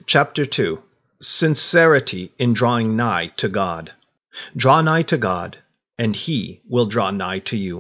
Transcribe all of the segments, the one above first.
Chapter 2. Sincerity in drawing nigh to God. Draw nigh to God, and he will draw nigh to you.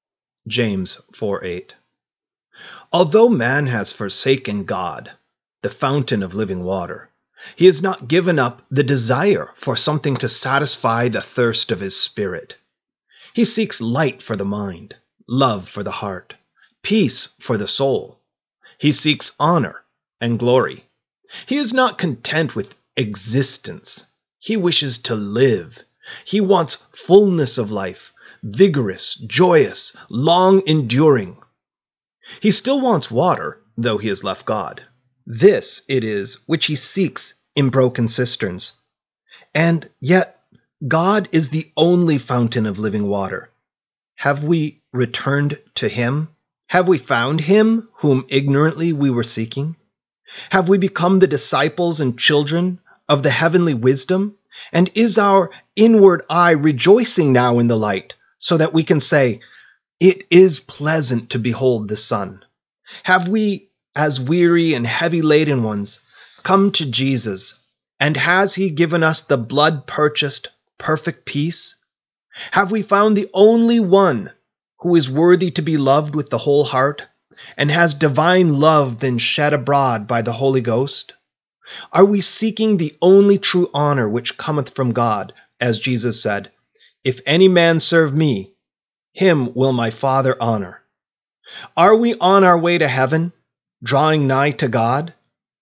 James 4:8. Although man has forsaken God, the fountain of living water, he has not given up the desire for something to satisfy the thirst of his spirit. He seeks light for the mind, love for the heart, peace for the soul. He seeks honor and glory. He is not content with existence. He wishes to live. He wants fullness of life, vigorous, joyous, long enduring. He still wants water, though he has left God. This it is which he seeks in broken cisterns. And yet, God is the only fountain of living water. Have we returned to him? Have we found him whom ignorantly we were seeking? Have we become the disciples and children of the heavenly wisdom? And is our inward eye rejoicing now in the light, so that we can say, "It is pleasant to behold the sun"? Have we, as weary and heavy-laden ones, come to Jesus, and has he given us the blood-purchased perfect peace? Have we found the only one who is worthy to be loved with the whole heart? And has divine love been shed abroad by the Holy Ghost? Are we seeking the only true honor which cometh from God, as Jesus said, "If any man serve me, him will my Father honor"? Are we on our way to heaven, drawing nigh to God?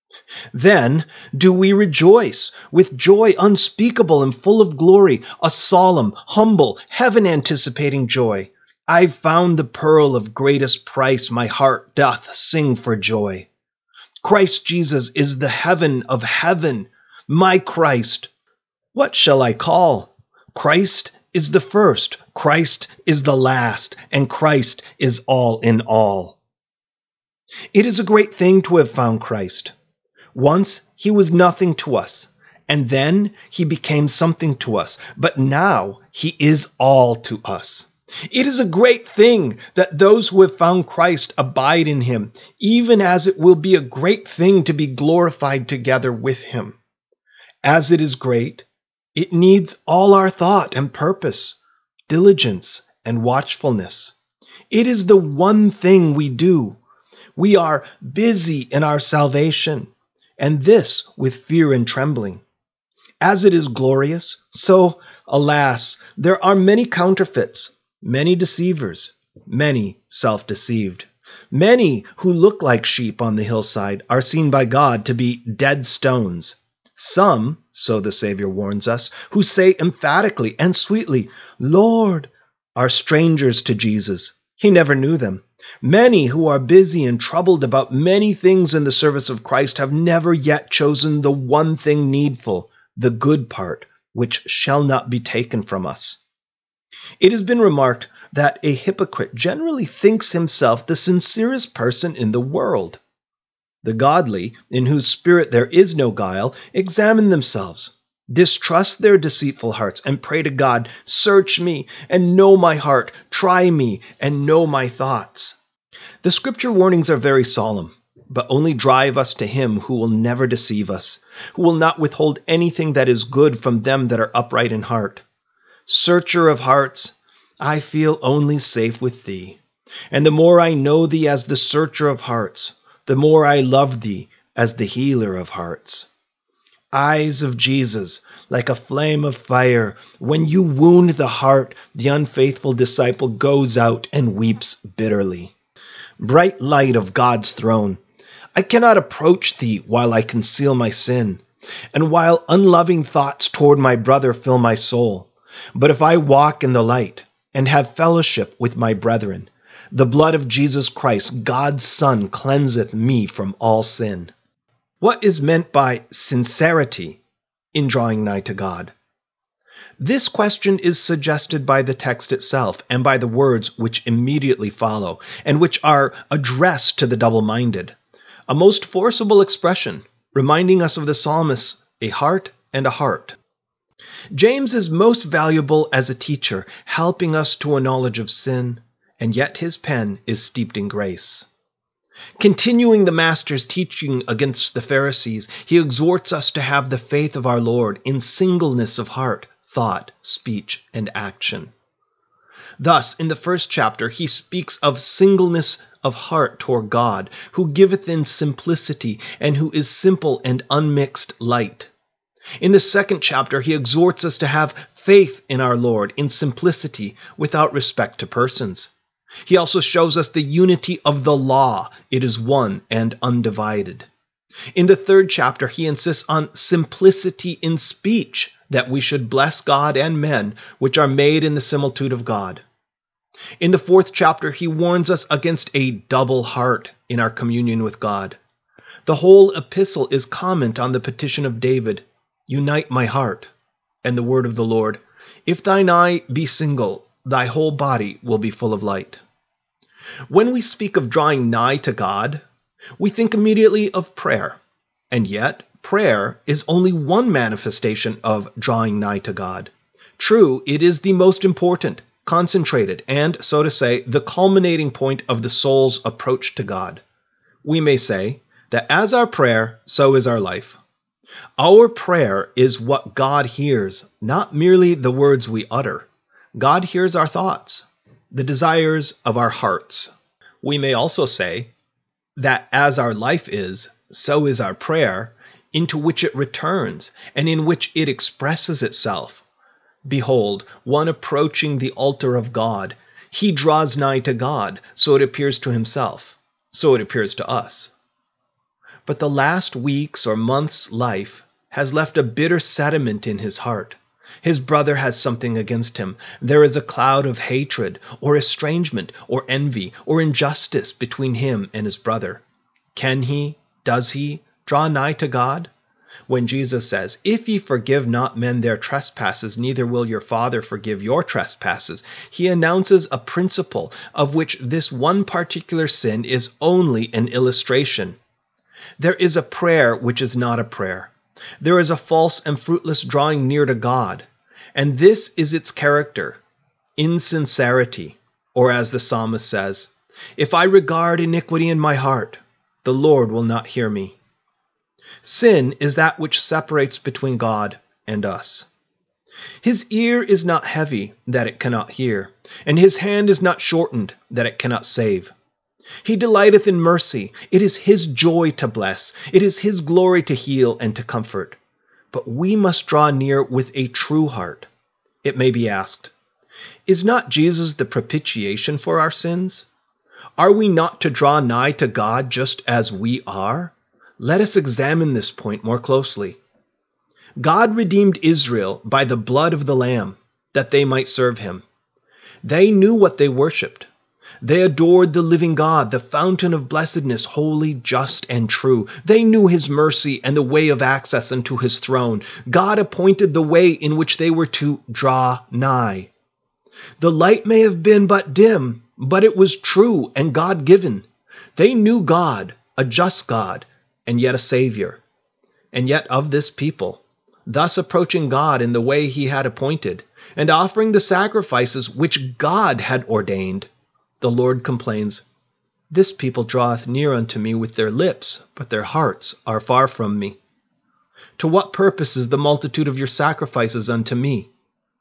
Then do we rejoice with joy unspeakable and full of glory, a solemn, humble, heaven-anticipating joy. I've found the pearl of greatest price, my heart doth sing for joy. Christ Jesus is the heaven of heaven, my Christ. What shall I call? Christ is the first, Christ is the last, and Christ is all in all. It is a great thing to have found Christ. Once he was nothing to us, and then he became something to us, but now he is all to us. It is a great thing that those who have found Christ abide in him, even as it will be a great thing to be glorified together with him. As it is great, it needs all our thought and purpose, diligence and watchfulness. It is the one thing we do. We are busy in our salvation, and this with fear and trembling. As it is glorious, so, alas, there are many counterfeits, many deceivers, many self-deceived. Many who look like sheep on the hillside are seen by God to be dead stones. Some, so the Savior warns us, who say emphatically and sweetly, "Lord," are strangers to Jesus. He never knew them. Many who are busy and troubled about many things in the service of Christ have never yet chosen the one thing needful, the good part, which shall not be taken from us. It has been remarked that a hypocrite generally thinks himself the sincerest person in the world. The godly, in whose spirit there is no guile, examine themselves, distrust their deceitful hearts, and pray to God, "Search me and know my heart, try me and know my thoughts." The scripture warnings are very solemn, but only drive us to him who will never deceive us, who will not withhold anything that is good from them that are upright in heart. Searcher of hearts, I feel only safe with thee. And the more I know thee as the searcher of hearts, the more I love thee as the healer of hearts. Eyes of Jesus, like a flame of fire, when you wound the heart, the unfaithful disciple goes out and weeps bitterly. Bright light of God's throne, I cannot approach thee while I conceal my sin, and while unloving thoughts toward my brother fill my soul. But if I walk in the light and have fellowship with my brethren, the blood of Jesus Christ, God's Son, cleanseth me from all sin. What is meant by sincerity in drawing nigh to God? This question is suggested by the text itself and by the words which immediately follow, and which are addressed to the double-minded. A most forcible expression, reminding us of the psalmist, "a heart and a heart." James is most valuable as a teacher, helping us to a knowledge of sin, and yet his pen is steeped in grace. Continuing the Master's teaching against the Pharisees, he exhorts us to have the faith of our Lord in singleness of heart, thought, speech, and action. Thus, in the first chapter, he speaks of singleness of heart toward God, who giveth in simplicity, and who is simple and unmixed light. In the second chapter, he exhorts us to have faith in our Lord in simplicity, without respect to persons. He also shows us the unity of the law. It is one and undivided. In the third chapter, he insists on simplicity in speech, that we should bless God and men, which are made in the similitude of God. In the fourth chapter, he warns us against a double heart in our communion with God. The whole epistle is comment on the petition of David, "Unite my heart," and the word of the Lord, "If thine eye be single, thy whole body will be full of light." When we speak of drawing nigh to God, we think immediately of prayer, and yet prayer is only one manifestation of drawing nigh to God. True, it is the most important, concentrated, and, so to say, the culminating point of the soul's approach to God. We may say that as our prayer, so is our life. Our prayer is what God hears, not merely the words we utter. God hears our thoughts, the desires of our hearts. We may also say that as our life is, so is our prayer, into which it returns, and in which it expresses itself. Behold, one approaching the altar of God, he draws nigh to God, so it appears to himself, so it appears to us. But the last week's or month's life has left a bitter sediment in his heart. His brother has something against him. There is a cloud of hatred, or estrangement, or envy, or injustice between him and his brother. Can he, does he, draw nigh to God? When Jesus says, "If ye forgive not men their trespasses, neither will your Father forgive your trespasses," he announces a principle of which this one particular sin is only an illustration. There is a prayer which is not a prayer. There is a false and fruitless drawing near to God, and this is its character, insincerity, or as the psalmist says, "If I regard iniquity in my heart, the Lord will not hear me." Sin is that which separates between God and us. His ear is not heavy that it cannot hear, and his hand is not shortened that it cannot save. He delighteth in mercy. It is his joy to bless. It is his glory to heal and to comfort. But we must draw near with a true heart. It may be asked, is not Jesus the propitiation for our sins? Are we not to draw nigh to God just as we are? Let us examine this point more closely. God redeemed Israel by the blood of the Lamb, that they might serve him. They knew what they worshipped. They adored the living God, the fountain of blessedness, holy, just, and true. They knew his mercy and the way of access unto his throne. God appointed the way in which they were to draw nigh. The light may have been but dim, but it was true and God-given. They knew God, a just God, and yet a Savior. And yet of this people, thus approaching God in the way he had appointed, and offering the sacrifices which God had ordained, the Lord complains, "This people draweth near unto me with their lips, but their hearts are far from me. To what purpose is the multitude of your sacrifices unto me?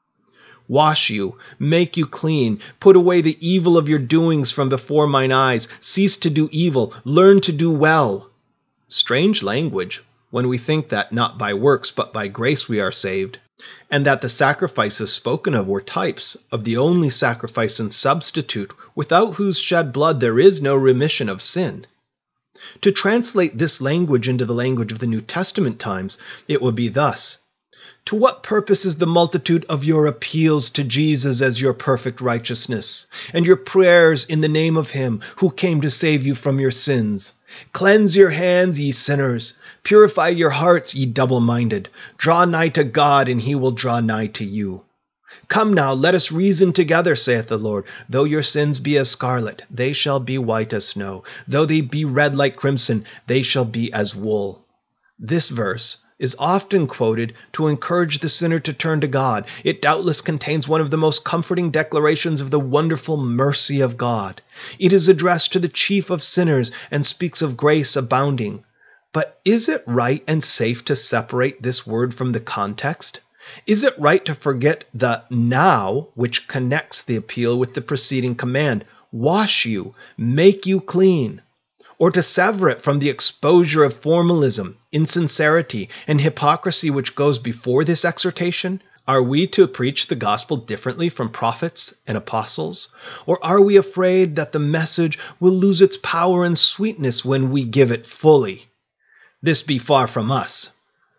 Wash you, make you clean, put away the evil of your doings from before mine eyes, cease to do evil, learn to do well." Strange language, when we think that not by works but by grace we are saved, and that the sacrifices spoken of were types of the only sacrifice and substitute without whose shed blood there is no remission of sin. To translate this language into the language of the New Testament times, it would be thus: to what purpose is the multitude of your appeals to Jesus as your perfect righteousness, and your prayers in the name of him who came to save you from your sins? Cleanse your hands, ye sinners. Purify your hearts, ye double-minded. Draw nigh to God, and he will draw nigh to you. Come now, let us reason together, saith the Lord. Though your sins be as scarlet, they shall be white as snow. Though they be red like crimson, they shall be as wool. This verse is often quoted to encourage the sinner to turn to God. It doubtless contains one of the most comforting declarations of the wonderful mercy of God. It is addressed to the chief of sinners and speaks of grace abounding. But is it right and safe to separate this word from the context? Is it right to forget the now which connects the appeal with the preceding command, wash you, make you clean? Or to sever it from the exposure of formalism, insincerity, and hypocrisy which goes before this exhortation? Are we to preach the gospel differently from prophets and apostles? Or are we afraid that the message will lose its power and sweetness when we give it fully? This be far from us.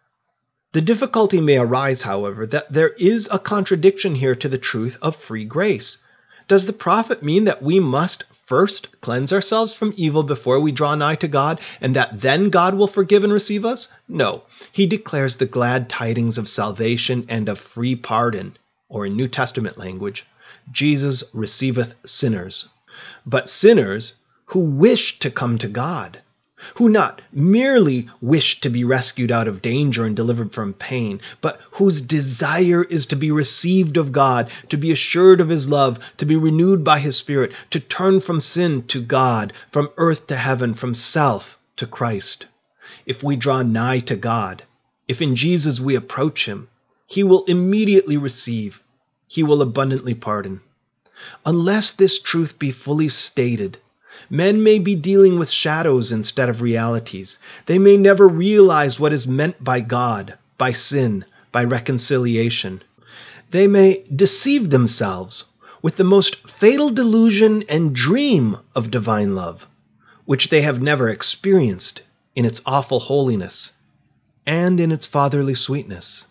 The difficulty may arise, however, that there is a contradiction here to the truth of free grace. Does the prophet mean that we must first cleanse ourselves from evil before we draw nigh to God, and that then God will forgive and receive us? No, he declares the glad tidings of salvation and of free pardon, or in New Testament language, Jesus receiveth sinners. But sinners who wish to come to God, who not merely wish to be rescued out of danger and delivered from pain, but whose desire is to be received of God, to be assured of his love, to be renewed by his Spirit, to turn from sin to God, from earth to heaven, from self to Christ. If we draw nigh to God, if in Jesus we approach him, he will immediately receive, he will abundantly pardon. Unless this truth be fully stated, men may be dealing with shadows instead of realities. They may never realize what is meant by God, by sin, by reconciliation. They may deceive themselves with the most fatal delusion and dream of divine love, which they have never experienced in its awful holiness and in its fatherly sweetness.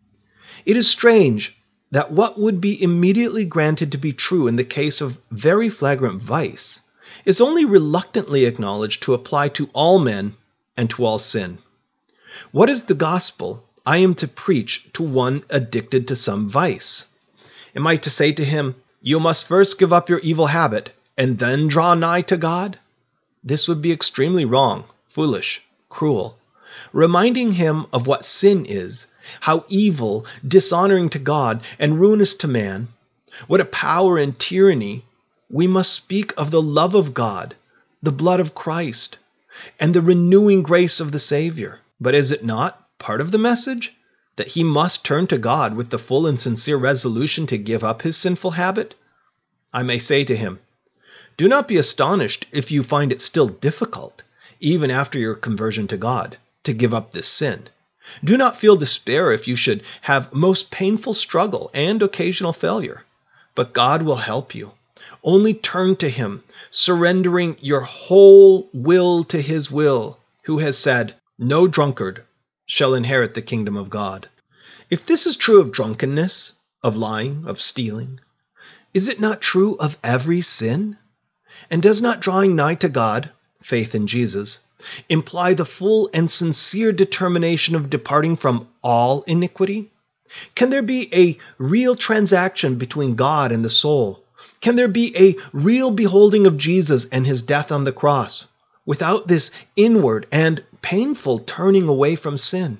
It is strange that what would be immediately granted to be true in the case of very flagrant vice is only reluctantly acknowledged to apply to all men and to all sin. What is the gospel I am to preach to one addicted to some vice? Am I to say to him, you must first give up your evil habit and then draw nigh to God? This would be extremely wrong, foolish, cruel. Reminding him of what sin is, how evil, dishonoring to God, and ruinous to man, what a power and tyranny, we must speak of the love of God, the blood of Christ, and the renewing grace of the Savior. But is it not part of the message that he must turn to God with the full and sincere resolution to give up his sinful habit? I may say to him, do not be astonished if you find it still difficult, even after your conversion to God, to give up this sin. Do not feel despair if you should have most painful struggle and occasional failure, but God will help you. Only turn to him, surrendering your whole will to his will, who has said, no drunkard shall inherit the kingdom of God. If this is true of drunkenness, of lying, of stealing, is it not true of every sin? And does not drawing nigh to God, faith in Jesus, imply the full and sincere determination of departing from all iniquity? Can there be a real transaction between God and the soul? Can there be a real beholding of Jesus and his death on the cross without this inward and painful turning away from sin?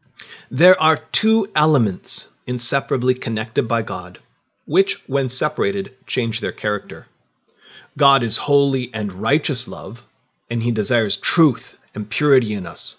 There are two elements inseparably connected by God, which, when separated, change their character. God is holy and righteous love, and he desires truth and purity in us.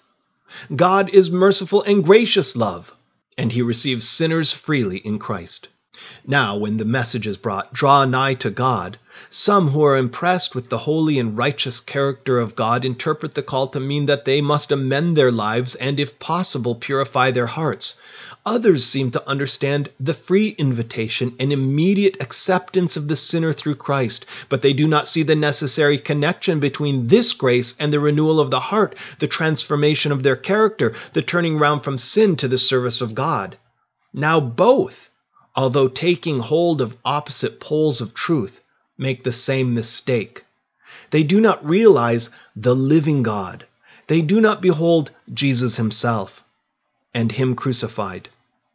God is merciful and gracious love, and he receives sinners freely in Christ. Now, when the message is brought, draw nigh to God, some who are impressed with the holy and righteous character of God interpret the call to mean that they must amend their lives and, if possible, purify their hearts. Others seem to understand the free invitation and immediate acceptance of the sinner through Christ, but they do not see the necessary connection between this grace and the renewal of the heart, the transformation of their character, the turning round from sin to the service of God. Now both, although taking hold of opposite poles of truth, make the same mistake. They do not realize the living God. They do not behold Jesus himself and him crucified.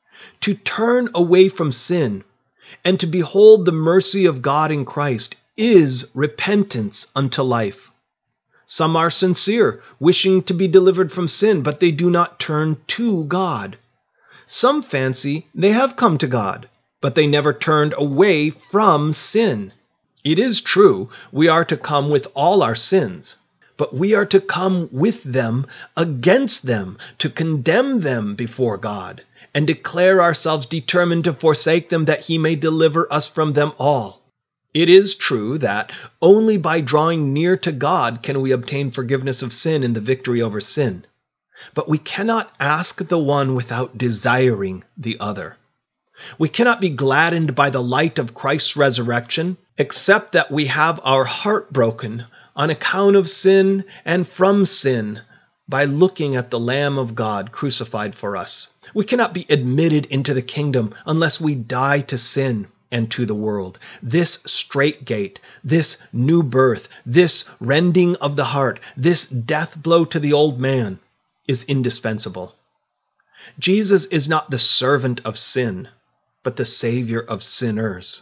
To turn away from sin and to behold the mercy of God in Christ is repentance unto life. Some are sincere, wishing to be delivered from sin, but they do not turn to God. Some fancy they have come to God, but they never turned away from sin. It is true, we are to come with all our sins, but we are to come with them against them, to condemn them before God, and declare ourselves determined to forsake them that he may deliver us from them all. It is true that only by drawing near to God can we obtain forgiveness of sin and the victory over sin. But we cannot ask the one without desiring the other. We cannot be gladdened by the light of Christ's resurrection, except that we have our heart broken on account of sin and from sin by looking at the Lamb of God crucified for us. We cannot be admitted into the kingdom unless we die to sin and to the world. This strait gate, this new birth, this rending of the heart, this death blow to the old man is indispensable. Jesus is not the servant of sin, but the Savior of sinners.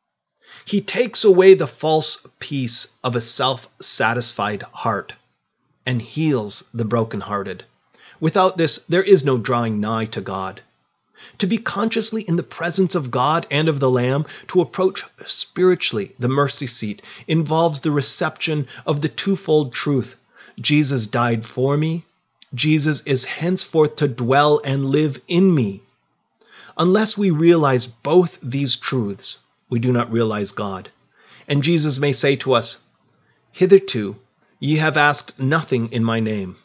He takes away the false peace of a self-satisfied heart and heals the brokenhearted. Without this, there is no drawing nigh to God. To be consciously in the presence of God and of the Lamb, to approach spiritually the mercy seat, involves the reception of the twofold truth. Jesus died for me. Jesus is henceforth to dwell and live in me. Unless we realize both these truths, we do not realize God. And Jesus may say to us, "Hitherto ye have asked nothing in my name."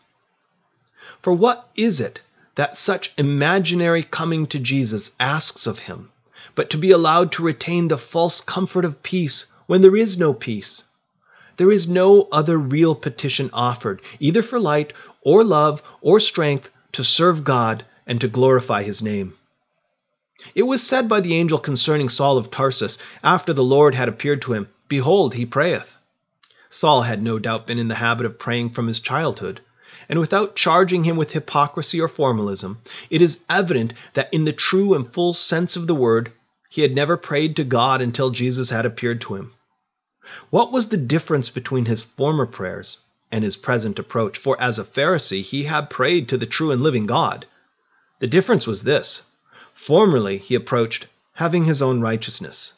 For what is it that such imaginary coming to Jesus asks of him, but to be allowed to retain the false comfort of peace when there is no peace? There is no other real petition offered, either for light or love or strength to serve God and to glorify his name. It was said by the angel concerning Saul of Tarsus, after the Lord had appeared to him, "Behold, he prayeth." Saul had no doubt been in the habit of praying from his childhood, and without charging him with hypocrisy or formalism, it is evident that in the true and full sense of the word, he had never prayed to God until Jesus had appeared to him. What was the difference between his former prayers and his present approach? For as a Pharisee, he had prayed to the true and living God. The difference was this: formerly he approached having his own righteousness.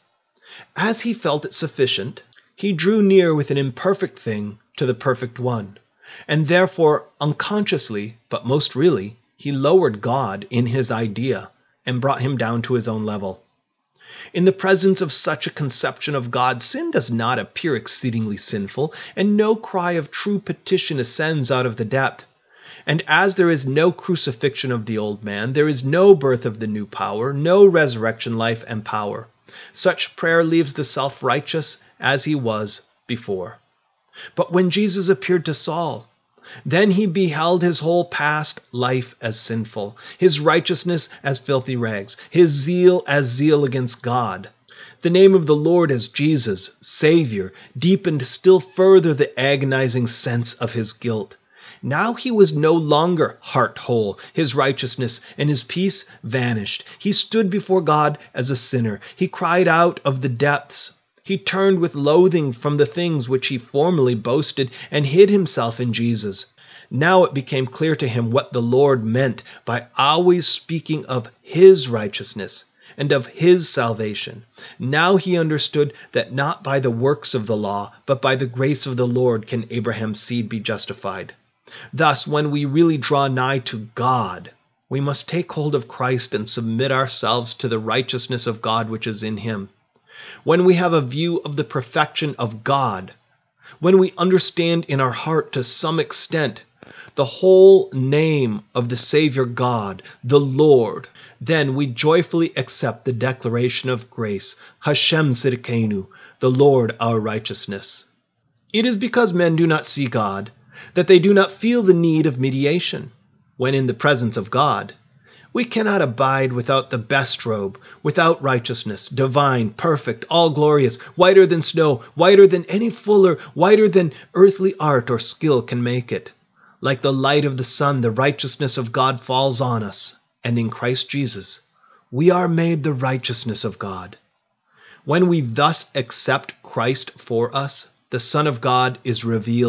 As he felt it sufficient, he drew near with an imperfect thing to the perfect one, and therefore unconsciously, but most really, he lowered God in his idea and brought him down to his own level. In the presence of such a conception of God, sin does not appear exceedingly sinful, and no cry of true petition ascends out of the depth. And as there is no crucifixion of the old man, there is no birth of the new power, no resurrection life and power. Such prayer leaves the self-righteous as he was before. But when Jesus appeared to Saul, then he beheld his whole past life as sinful, his righteousness as filthy rags, his zeal as zeal against God. The name of the Lord as Jesus, Savior, deepened still further the agonizing sense of his guilt. Now he was no longer heart whole. His righteousness and his peace vanished. He stood before God as a sinner. He cried out of the depths. He turned with loathing from the things which he formerly boasted and hid himself in Jesus. Now it became clear to him what the Lord meant by always speaking of his righteousness and of his salvation. Now he understood that not by the works of the law, but by the grace of the Lord can Abraham's seed be justified. Thus, when we really draw nigh to God, we must take hold of Christ and submit ourselves to the righteousness of God which is in him. When we have a view of the perfection of God, when we understand in our heart to some extent the whole name of the Savior God, the Lord, then we joyfully accept the declaration of grace, Hashem Tzidkenu, the Lord our righteousness. It is because men do not see God that they do not feel the need of mediation. When in the presence of God, we cannot abide without the best robe, without righteousness, divine, perfect, all glorious, whiter than snow, whiter than any fuller, whiter than earthly art or skill can make it. Like the light of the sun, the righteousness of God falls on us, and in Christ Jesus, we are made the righteousness of God. When we thus accept Christ for us, the Son of God is revealed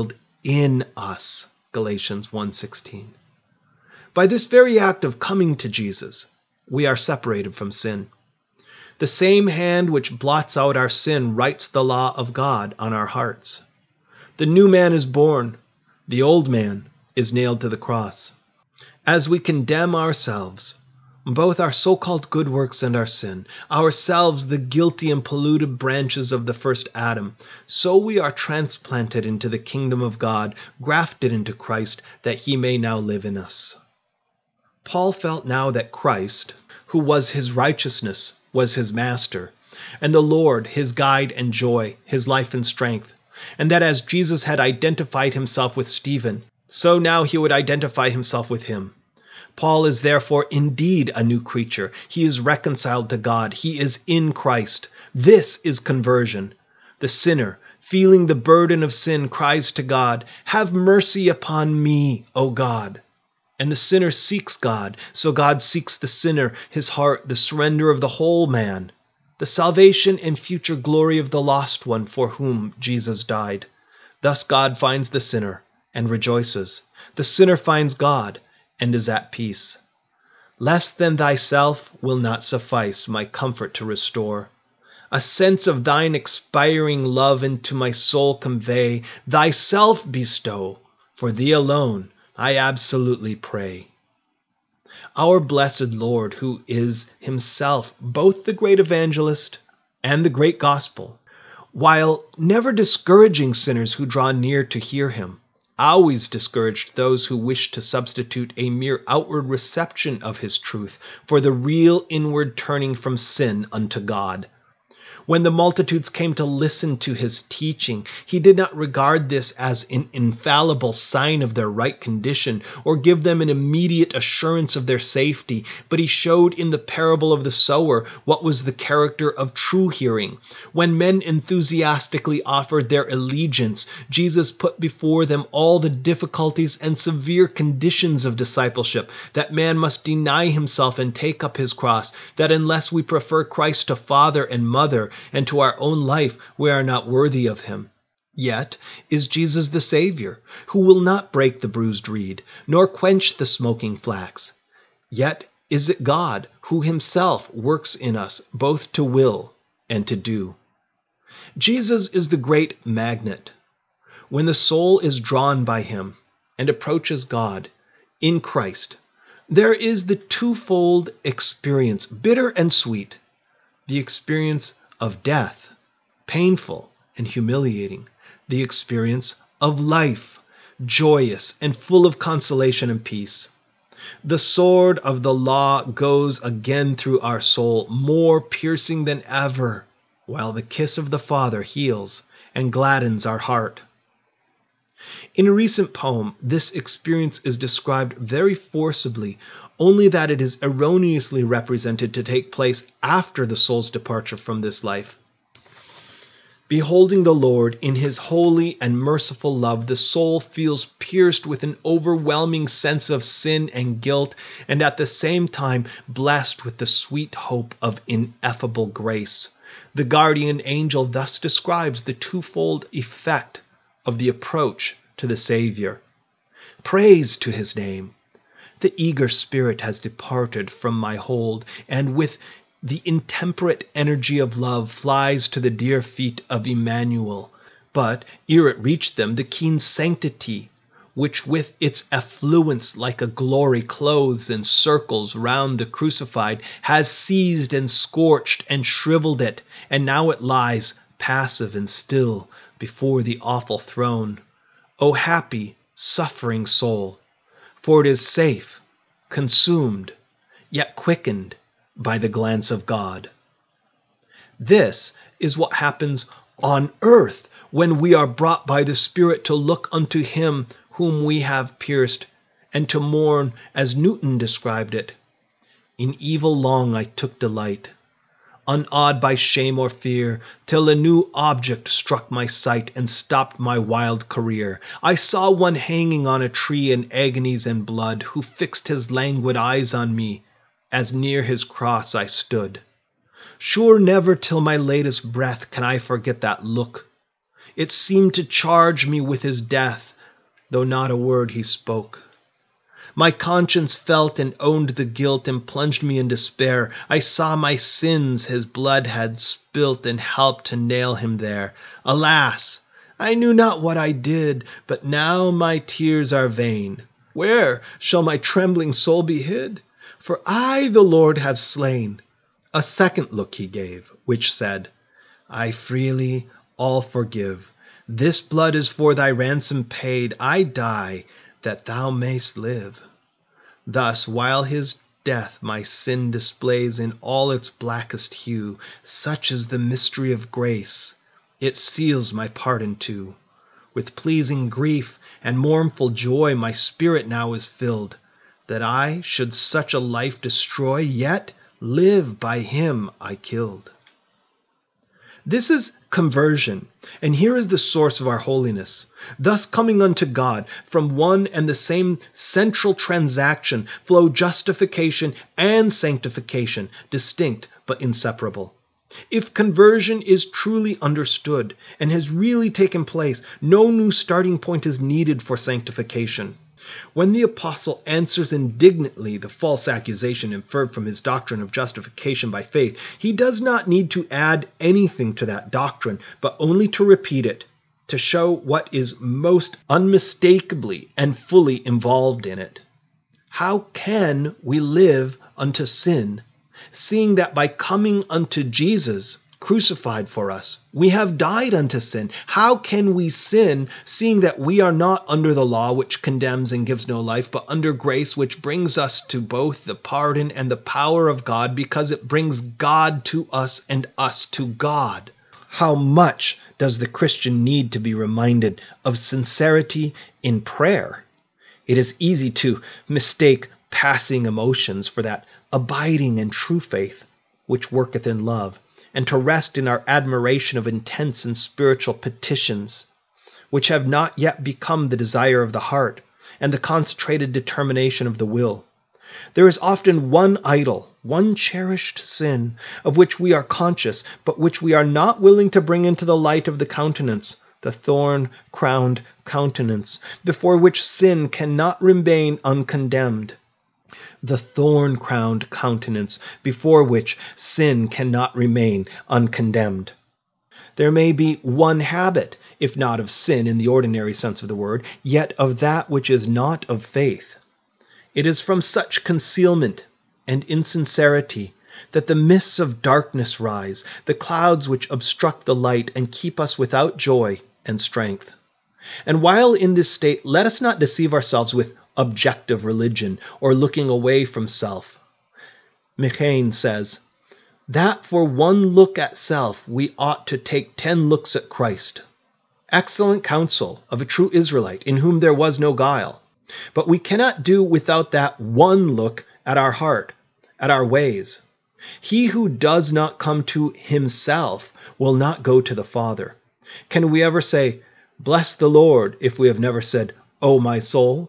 in us. Galatians 1:16. By this very act of coming to Jesus, we are separated from sin. The same hand which blots out our sin writes the law of God on our hearts. The new man is born. The old man is nailed to the cross. As we condemn ourselves, both our so-called good works and our sin, ourselves the guilty and polluted branches of the first Adam, so we are transplanted into the kingdom of God, grafted into Christ, that he may now live in us. Paul felt now that Christ, who was his righteousness, was his master, and the Lord his guide and joy, his life and strength, and that as Jesus had identified himself with Stephen, so now he would identify himself with him. Paul is therefore indeed a new creature. He is reconciled to God. He is in Christ. This is conversion. The sinner, feeling the burden of sin, cries to God, "Have mercy upon me, O God." And the sinner seeks God, so God seeks the sinner, his heart, the surrender of the whole man, the salvation and future glory of the lost one for whom Jesus died. Thus God finds the sinner and rejoices. The sinner finds God and is at peace. Less than thyself will not suffice my comfort to restore. A sense of thine expiring love into my soul convey, thyself bestow, for thee alone I absolutely pray. Our blessed Lord, who is himself both the great evangelist and the great gospel, while never discouraging sinners who draw near to hear him, always discouraged those who wish to substitute a mere outward reception of his truth for the real inward turning from sin unto God. When the multitudes came to listen to his teaching, he did not regard this as an infallible sign of their right condition or give them an immediate assurance of their safety, but he showed in the parable of the sower what was the character of true hearing. When men enthusiastically offered their allegiance, Jesus put before them all the difficulties and severe conditions of discipleship, that man must deny himself and take up his cross, that unless we prefer Christ to father and mother, and to our own life, we are not worthy of him. Yet is Jesus the Savior, who will not break the bruised reed, nor quench the smoking flax. Yet is it God who himself works in us both to will and to do. Jesus is the great magnet. When the soul is drawn by him and approaches God in Christ, there is the twofold experience, bitter and sweet, the experience of death, painful and humiliating, the experience of life, joyous and full of consolation and peace. The sword of the law goes again through our soul, more piercing than ever, while the kiss of the Father heals and gladdens our heart. In a recent poem, this experience is described very forcibly, only that it is erroneously represented to take place after the soul's departure from this life. Beholding the Lord in his holy and merciful love, the soul feels pierced with an overwhelming sense of sin and guilt, and at the same time blessed with the sweet hope of ineffable grace. The guardian angel thus describes the twofold effect of the approach to the Savior. Praise to his name! The eager spirit has departed from my hold, and with the intemperate energy of love flies to the dear feet of Emmanuel. But ere it reach them, the keen sanctity, which with its effluence like a glory clothes and circles round the crucified, has seized and scorched and shriveled it, and now it lies passive and still before the awful throne. O happy, suffering soul! For it is safe, consumed, yet quickened by the glance of God. This is what happens on earth when we are brought by the Spirit to look unto him whom we have pierced, and to mourn as Newton described it. In evil long I took delight, unawed by shame or fear, till a new object struck my sight and stopped my wild career. I saw one hanging on a tree in agonies and blood, who fixed his languid eyes on me, as near his cross I stood. Sure never till my latest breath can I forget that look. It seemed to charge me with his death, though not a word he spoke. My conscience felt and owned the guilt, and plunged me in despair. I saw my sins his blood had spilt, and helped to nail him there. Alas! I knew not what I did, but now my tears are vain. Where shall my trembling soul be hid? For I the Lord have slain. A second look he gave, which said, I freely all forgive. This blood is for thy ransom paid. I die, that thou mayst live. Thus, while his death my sin displays in all its blackest hue, such is the mystery of grace, it seals my pardon too. With pleasing grief and mournful joy my spirit now is filled, that I should such a life destroy, yet live by him I killed. This is conversion, and here is the source of our holiness. Thus coming unto God, from one and the same central transaction flow justification and sanctification, distinct but inseparable. If conversion is truly understood and has really taken place, no new starting point is needed for sanctification. When the apostle answers indignantly the false accusation inferred from his doctrine of justification by faith, he does not need to add anything to that doctrine, but only to repeat it, to show what is most unmistakably and fully involved in it. How can we live unto sin, seeing that by coming unto Jesus, crucified for us, we have died unto sin? How can we sin, seeing that we are not under the law, which condemns and gives no life, but under grace, which brings us to both the pardon and the power of God, because it brings God to us and us to God? How much does the Christian need to be reminded of sincerity in prayer? It is easy to mistake passing emotions for that abiding and true faith, which worketh in love, and to rest in our admiration of intense and spiritual petitions, which have not yet become the desire of the heart and the concentrated determination of the will. There is often one idol, one cherished sin, of which we are conscious, but which we are not willing to bring into the light of the countenance, the thorn-crowned countenance, before which sin cannot remain uncondemned. The thorn-crowned countenance before which sin cannot remain uncondemned. There may be one habit, if not of sin in the ordinary sense of the word, yet of that which is not of faith. It is from such concealment and insincerity that the mists of darkness rise, the clouds which obstruct the light and keep us without joy and strength. And while in this state, let us not deceive ourselves with objective religion or looking away from self. McCain says, that for one look at self we ought to take 10 looks at Christ. Excellent counsel of a true Israelite in whom there was no guile. But we cannot do without that one look at our heart, at our ways. He who does not come to himself will not go to the Father. Can we ever say, bless the Lord, if we have never said, O my soul?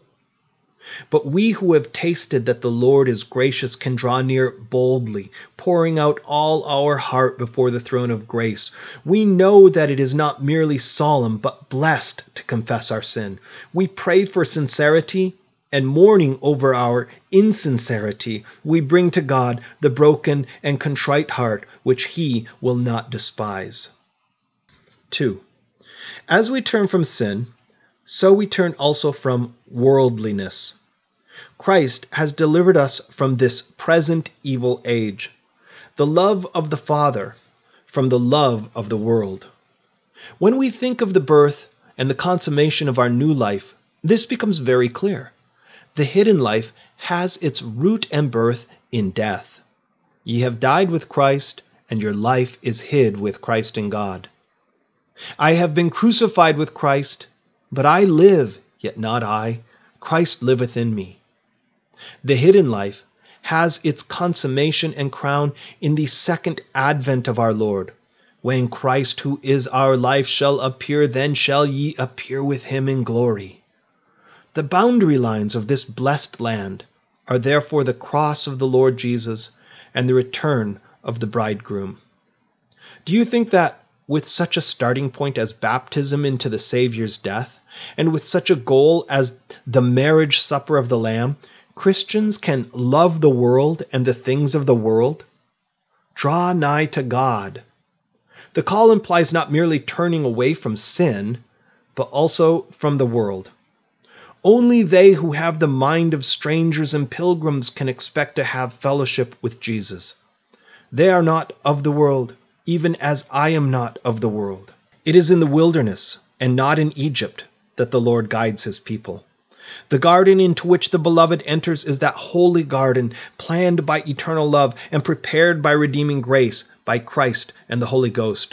But we who have tasted that the Lord is gracious can draw near boldly, pouring out all our heart before the throne of grace. We know that it is not merely solemn, but blessed to confess our sin. We pray for sincerity, and mourning over our insincerity, we bring to God the broken and contrite heart, which he will not despise. 2. As we turn from sin, so we turn also from worldliness. Christ has delivered us from this present evil age, the love of the Father from the love of the world. When we think of the birth and the consummation of our new life, this becomes very clear. The hidden life has its root and birth in death. Ye have died with Christ, and your life is hid with Christ in God. I have been crucified with Christ, but I live, yet not I. Christ liveth in me. The hidden life has its consummation and crown in the second advent of our Lord. When Christ, who is our life, shall appear, then shall ye appear with him in glory. The boundary lines of this blessed land are therefore the cross of the Lord Jesus and the return of the bridegroom. Do you think that with such a starting point as baptism into the Savior's death, And with such a goal as the marriage supper of the Lamb, Christians can love the world and the things of the world. Draw nigh to God. The call implies not merely turning away from sin, but also from the world. Only they who have the mind of strangers and pilgrims can expect to have fellowship with Jesus. They are not of the world, even as I am not of the world. It is in the wilderness, and not in Egypt, that the Lord guides his people. The garden into which the beloved enters is that holy garden, planned by eternal love and prepared by redeeming grace, by Christ and the Holy Ghost.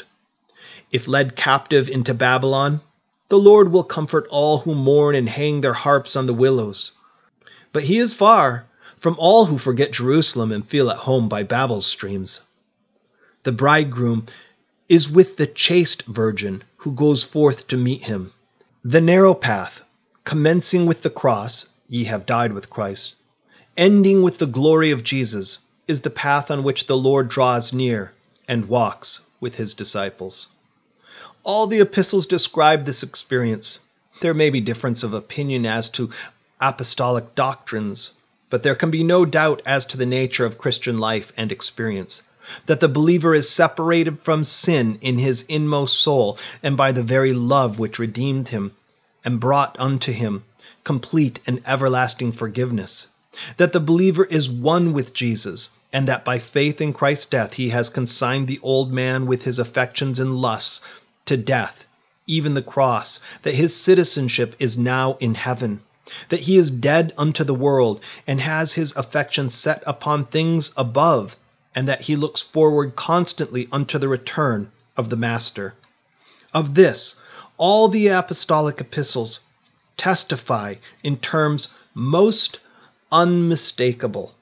If led captive into Babylon, the Lord will comfort all who mourn and hang their harps on the willows. But he is far from all who forget Jerusalem and feel at home by Babel's streams. The bridegroom is with the chaste virgin who goes forth to meet him. The narrow path, commencing with the cross, ye have died with Christ, ending with the glory of Jesus, is the path on which the Lord draws near and walks with his disciples. All the epistles describe this experience. There may be difference of opinion as to apostolic doctrines, but there can be no doubt as to the nature of Christian life and experience, that the believer is separated from sin in his inmost soul and by the very love which redeemed him and brought unto him complete and everlasting forgiveness, that the believer is one with Jesus, and that by faith in Christ's death he has consigned the old man with his affections and lusts to death, even the cross, that his citizenship is now in heaven, that he is dead unto the world and has his affection set upon things above, and that he looks forward constantly unto the return of the Master. Of this, all the apostolic epistles testify in terms most unmistakable.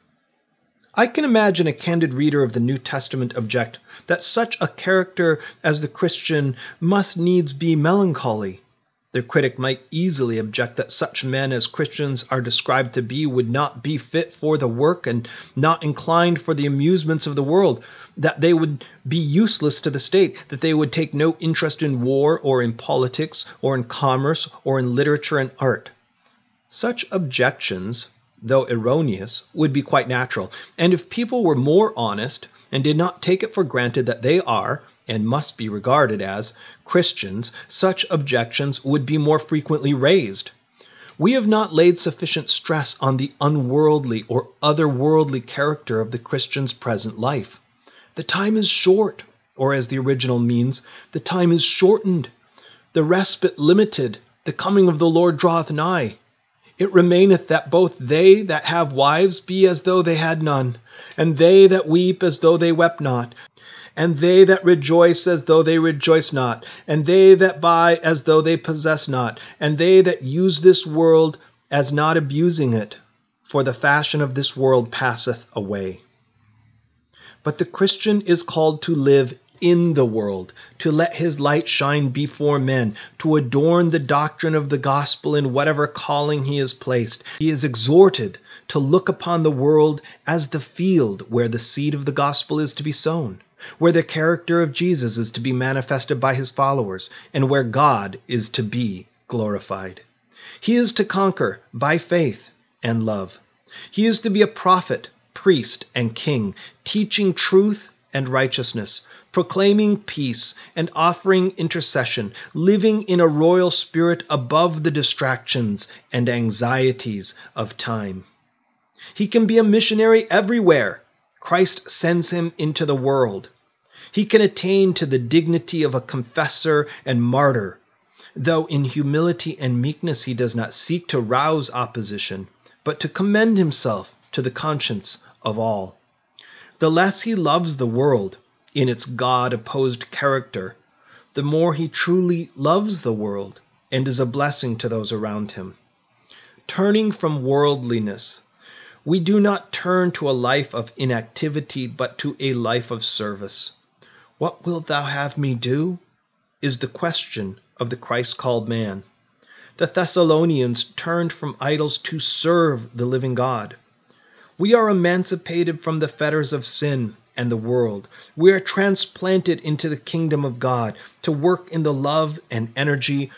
I can imagine a candid reader of the New Testament object that such a character as the Christian must needs be melancholy. The critic might easily object that such men as Christians are described to be would not be fit for the work and not inclined for the amusements of the world, that they would be useless to the state, that they would take no interest in war or in politics or in commerce or in literature and art. Such objections, though erroneous, would be quite natural, and if people were more honest and did not take it for granted that they are, and must be regarded as, Christians, such objections would be more frequently raised. We have not laid sufficient stress on the unworldly or otherworldly character of the Christian's present life. The time is short, or as the original means, the time is shortened, the respite limited, the coming of the Lord draweth nigh. It remaineth that both they that have wives be as though they had none, and they that weep as though they wept not, and they that rejoice as though they rejoice not, and they that buy as though they possess not, and they that use this world as not abusing it, for the fashion of this world passeth away. But the Christian is called to live in the world, to let his light shine before men, to adorn the doctrine of the gospel in whatever calling he is placed. He is exhorted to look upon the world as the field where the seed of the gospel is to be sown, where the character of Jesus is to be manifested by his followers, and where God is to be glorified. He is to conquer by faith and love. He is to be a prophet, priest, and king, teaching truth and righteousness, proclaiming peace and offering intercession, living in a royal spirit above the distractions and anxieties of time. He can be a missionary everywhere Christ sends him into the world. He can attain to the dignity of a confessor and martyr, though in humility and meekness he does not seek to rouse opposition, but to commend himself to the conscience of all. The less he loves the world in its God-opposed character, the more he truly loves the world and is a blessing to those around him. Turning from worldliness, we do not turn to a life of inactivity, but to a life of service. What wilt thou have me do? Is the question of the Christ-called man. The Thessalonians turned from idols to serve the living God. We are emancipated from the fetters of sin and the world. We are transplanted into the kingdom of God to work in the love and energy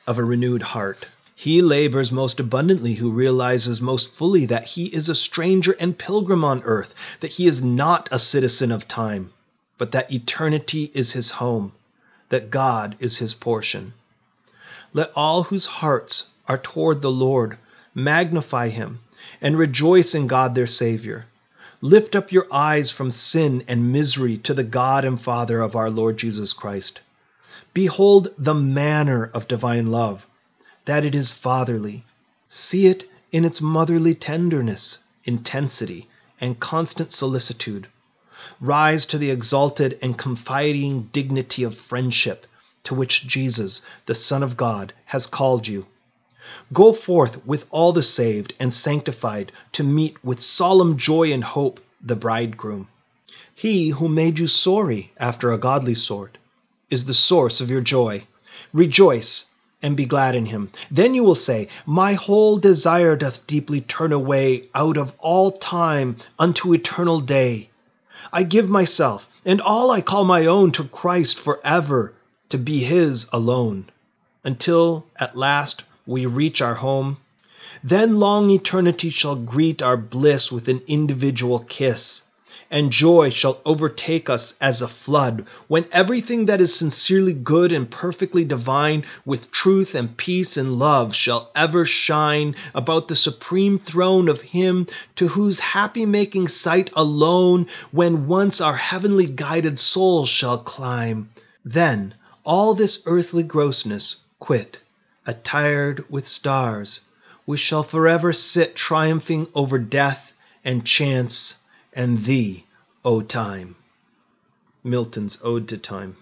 of a renewed heart. He labors most abundantly who realizes most fully that he is a stranger and pilgrim on earth, that he is not a citizen of time, but that eternity is his home, that God is his portion. Let all whose hearts are toward the Lord magnify him and rejoice in God their Savior. Lift up your eyes from sin and misery to the God and Father of our Lord Jesus Christ. Behold the manner of divine love, that it is fatherly. See it in its motherly tenderness, intensity, and constant solicitude. Rise to the exalted and confiding dignity of friendship to which Jesus, the Son of God, has called you. Go forth with all the saved and sanctified to meet with solemn joy and hope the bridegroom. He who made you sorry after a godly sort is the source of your joy. Rejoice and be glad in him. Then you will say, my whole desire doth deeply turn away out of all time unto eternal day. I give myself and all I call my own to Christ forever, to be his alone, until at last we reach our home. Then long eternity shall greet our bliss with an individual kiss, and joy shall overtake us as a flood, when everything that is sincerely good and perfectly divine, with truth and peace and love, shall ever shine about the supreme throne of him to whose happy-making sight alone, when once our heavenly guided souls shall climb. Then all this earthly grossness quit, attired with stars, we shall forever sit triumphing over death and chance and thee, O time. Milton's Ode to Time.